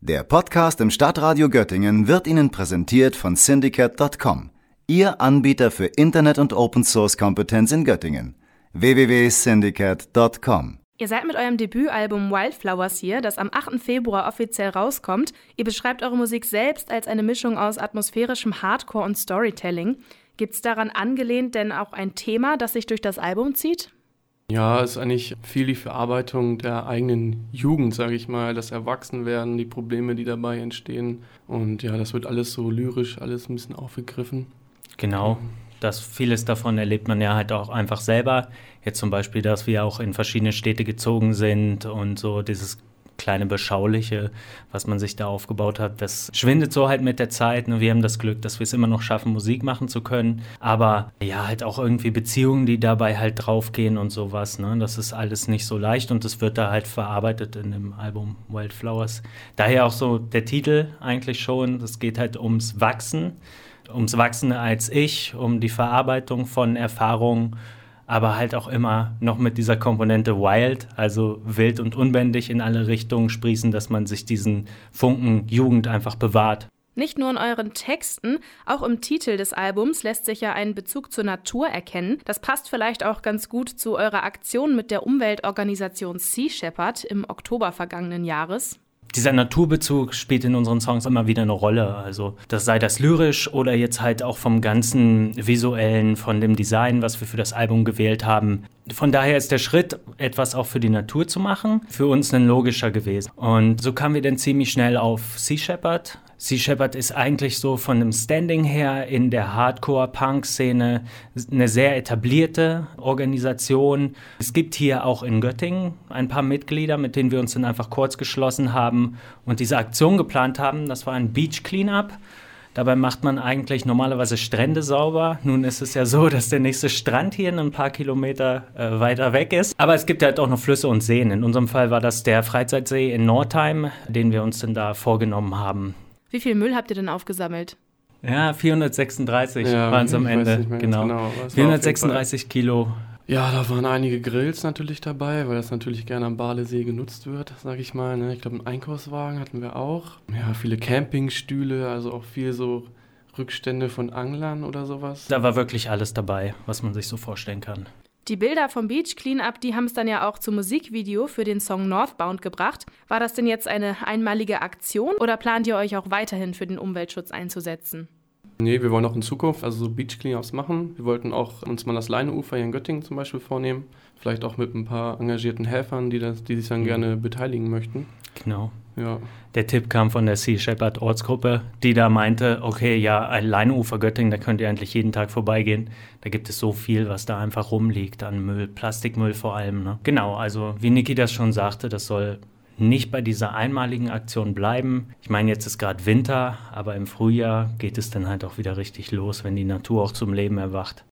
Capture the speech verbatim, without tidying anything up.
Der Podcast im Stadtradio Göttingen wird Ihnen präsentiert von Syndicate Punkt com, Ihr Anbieter für Internet- und Open-Source-Kompetenz in Göttingen. w w w punkt syndicate punkt com. Ihr seid mit eurem Debütalbum Wildflowers hier, das am achten Februar offiziell rauskommt. Ihr beschreibt eure Musik selbst als eine Mischung aus atmosphärischem Hardcore und Storytelling. Gibt's daran angelehnt denn auch ein Thema, das sich durch das Album zieht? Ja, es ist eigentlich viel die Verarbeitung der eigenen Jugend, sage ich mal, das Erwachsenwerden, die Probleme, die dabei entstehen. Und ja, das wird alles so lyrisch, alles ein bisschen aufgegriffen. Genau, das vieles davon erlebt man ja halt auch einfach selber. Jetzt zum Beispiel, dass wir auch in verschiedene Städte gezogen sind und so dieses kleine Beschauliche, was man sich da aufgebaut hat, das schwindet so halt mit der Zeit. Wir haben das Glück, dass wir es immer noch schaffen, Musik machen zu können, aber ja, halt auch irgendwie Beziehungen, die dabei halt draufgehen und sowas, ne? Das ist alles nicht so leicht und das wird da halt verarbeitet in dem Album Wildflowers. Daher auch so der Titel eigentlich schon, es geht halt ums Wachsen, ums Wachsende als ich, um die Verarbeitung von Erfahrungen, aber halt auch immer noch mit dieser Komponente wild, also wild und unbändig in alle Richtungen sprießen, dass man sich diesen Funken Jugend einfach bewahrt. Nicht nur in euren Texten, auch im Titel des Albums lässt sich ja ein Bezug zur Natur erkennen. Das passt vielleicht auch ganz gut zu eurer Aktion mit der Umweltorganisation Sea Shepherd im Oktober vergangenen Jahres. Dieser Naturbezug spielt in unseren Songs immer wieder eine Rolle. Also das sei das lyrisch oder jetzt halt auch vom ganzen Visuellen, von dem Design, was wir für das Album gewählt haben. Von daher ist der Schritt, etwas auch für die Natur zu machen, für uns ein logischer gewesen. Und so kamen wir dann ziemlich schnell auf Sea Shepherd. Sea Shepherd ist eigentlich so von dem Standing her in der Hardcore-Punk-Szene eine sehr etablierte Organisation. Es gibt hier auch in Göttingen ein paar Mitglieder, mit denen wir uns dann einfach kurz geschlossen haben und diese Aktion geplant haben. Das war ein Beach Cleanup. Dabei macht man eigentlich normalerweise Strände sauber. Nun ist es ja so, dass der nächste Strand hier ein paar Kilometer äh, weiter weg ist. Aber es gibt halt auch noch Flüsse und Seen. In unserem Fall war das der Freizeitsee in Nordheim, den wir uns dann da vorgenommen haben. Wie viel Müll habt ihr denn aufgesammelt? Ja, vierhundertsechsunddreißig ja, waren es am Ende. Genau. genau. vierhundertsechsunddreißig Kilo. Ja, da waren einige Grills natürlich dabei, weil das natürlich gerne am Balesee genutzt wird, sag ich mal. Ne? Ich glaube, einen Einkaufswagen hatten wir auch. Ja, viele Campingstühle, also auch viel so Rückstände von Anglern oder sowas. Da war wirklich alles dabei, was man sich so vorstellen kann. Die Bilder vom Beach Cleanup, die haben es dann ja auch zum Musikvideo für den Song Northbound gebracht. War das denn jetzt eine einmalige Aktion oder plant ihr euch auch weiterhin für den Umweltschutz einzusetzen? Nee, wir wollen auch in Zukunft also so Beach Cleanups machen. Wir wollten auch uns mal das Leineufer hier in Göttingen zum Beispiel vornehmen. Vielleicht auch mit ein paar engagierten Helfern, die, das, die sich dann mhm. gerne beteiligen möchten. Genau. Ja. Der Tipp kam von der Sea Shepherd Ortsgruppe, die da meinte, okay, ja, ein Leineufer Göttingen, da könnt ihr eigentlich jeden Tag vorbeigehen. Da gibt es so viel, was da einfach rumliegt an Müll, Plastikmüll vor allem. Ne? Genau, also wie Niki das schon sagte, das soll nicht bei dieser einmaligen Aktion bleiben. Ich meine, jetzt ist gerade Winter, aber im Frühjahr geht es dann halt auch wieder richtig los, wenn die Natur auch zum Leben erwacht.